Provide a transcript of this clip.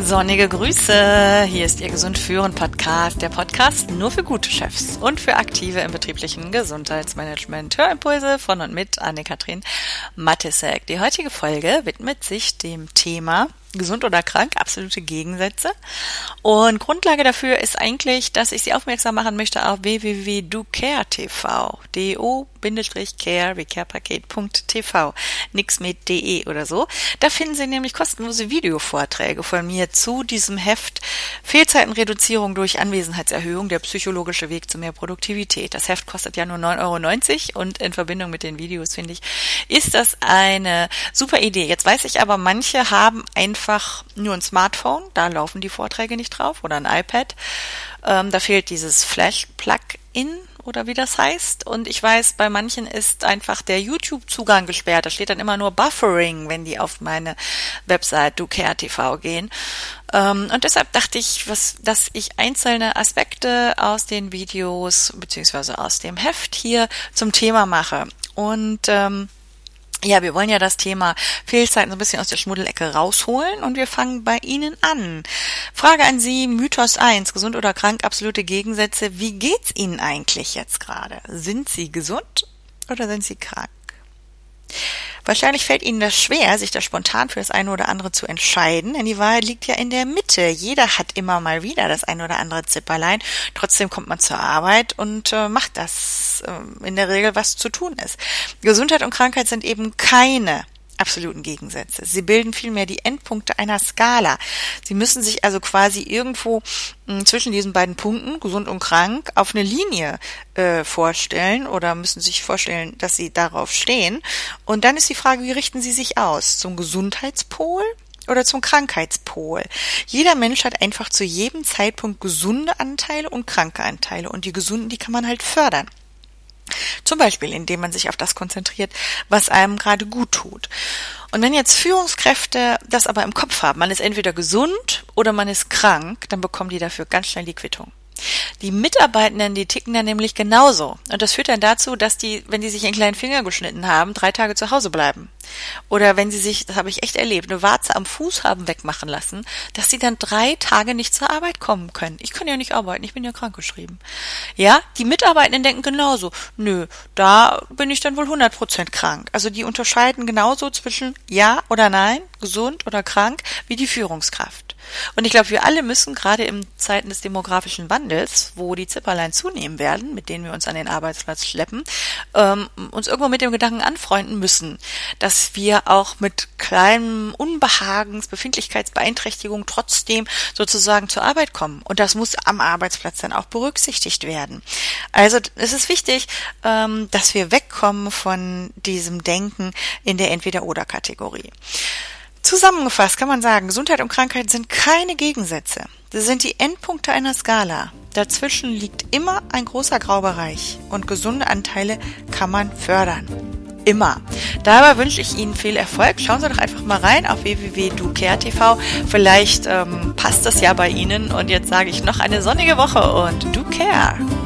Sonnige Grüße, hier ist Ihr Gesund führen Podcast, der Podcast nur für gute Chefs und für Aktive im betrieblichen Gesundheitsmanagement. Hörimpulse von und mit Anne-Kathrin Mattisek. Die heutige Folge widmet sich dem Thema gesund oder krank, absolute Gegensätze. Und Grundlage dafür ist eigentlich, dass ich Sie aufmerksam machen möchte auf www.docare.tv. do-care wie carepaket.tv. Nix mit de oder so. Da finden Sie nämlich kostenlose Videovorträge von mir zu diesem Heft Fehlzeitenreduzierung durch Anwesenheitserhöhung, der psychologische Weg zu mehr Produktivität. Das Heft kostet ja nur 9,90 € und in Verbindung mit den Videos, finde ich, ist das eine super Idee. Jetzt weiß ich aber, manche haben einfach nur ein Smartphone, da laufen die Vorträge nicht drauf, oder ein iPad. Da fehlt dieses Flash-Plugin oder wie das heißt. Und ich weiß, bei manchen ist einfach der YouTube-Zugang gesperrt. Da steht dann immer nur Buffering, wenn die auf meine Website docare.tv gehen. Und deshalb dachte ich, dass ich einzelne Aspekte aus den Videos beziehungsweise aus dem Heft hier zum Thema mache. Und ja, wir wollen ja das Thema Fehlzeiten so ein bisschen aus der Schmuddelecke rausholen und wir fangen bei Ihnen an. Frage an Sie, Mythos 1, gesund oder krank, absolute Gegensätze. Wie geht's Ihnen eigentlich jetzt gerade? Sind Sie gesund oder sind Sie krank? Wahrscheinlich fällt Ihnen das schwer, sich da spontan für das eine oder andere zu entscheiden, denn die Wahrheit liegt ja in der Mitte. Jeder hat immer mal wieder das eine oder andere Zipperlein. Trotzdem kommt man zur Arbeit und macht das in der Regel, was zu tun ist. Gesundheit und Krankheit sind eben keine absoluten Gegensätze. Sie bilden vielmehr die Endpunkte einer Skala. Sie müssen sich also quasi irgendwo zwischen diesen beiden Punkten, gesund und krank, auf eine Linie vorstellen oder müssen sich vorstellen, dass Sie darauf stehen. Und dann ist die Frage, wie richten Sie sich aus? Zum Gesundheitspol oder zum Krankheitspol? Jeder Mensch hat einfach zu jedem Zeitpunkt gesunde Anteile und kranke Anteile. Und die gesunden, die kann man halt fördern. Zum Beispiel, indem man sich auf das konzentriert, was einem gerade gut tut. Und wenn jetzt Führungskräfte das aber im Kopf haben, man ist entweder gesund oder man ist krank, dann bekommen die dafür ganz schnell die Quittung. Die Mitarbeitenden, die ticken dann nämlich genauso. Und das führt dann dazu, dass die, wenn die sich einen kleinen Finger geschnitten haben, 3 Tage zu Hause bleiben. Oder wenn sie sich, das habe ich echt erlebt, eine Warze am Fuß haben wegmachen lassen, dass sie dann 3 Tage nicht zur Arbeit kommen können. Ich kann ja nicht arbeiten, ich bin ja krankgeschrieben. Ja, die Mitarbeitenden denken genauso. Nö, da bin ich dann wohl 100% krank. Also die unterscheiden genauso zwischen ja oder nein, gesund oder krank, wie die Führungskraft. Und ich glaube, wir alle müssen gerade in Zeiten des demografischen Wandels, wo die Zipperlein zunehmen werden, mit denen wir uns an den Arbeitsplatz schleppen, uns irgendwo mit dem Gedanken anfreunden müssen, dass wir auch mit kleinem Unbehagens, Befindlichkeitsbeeinträchtigung trotzdem sozusagen zur Arbeit kommen. Und das muss am Arbeitsplatz dann auch berücksichtigt werden. Also es ist wichtig, dass wir wegkommen von diesem Denken in der Entweder-oder-Kategorie. Zusammengefasst kann man sagen, Gesundheit und Krankheit sind keine Gegensätze. Sie sind die Endpunkte einer Skala. Dazwischen liegt immer ein großer Graubereich und gesunde Anteile kann man fördern. Immer. Dabei wünsche ich Ihnen viel Erfolg. Schauen Sie doch einfach mal rein auf www.docare.tv. Vielleicht passt das ja bei Ihnen. Und jetzt sage ich noch eine sonnige Woche und do care.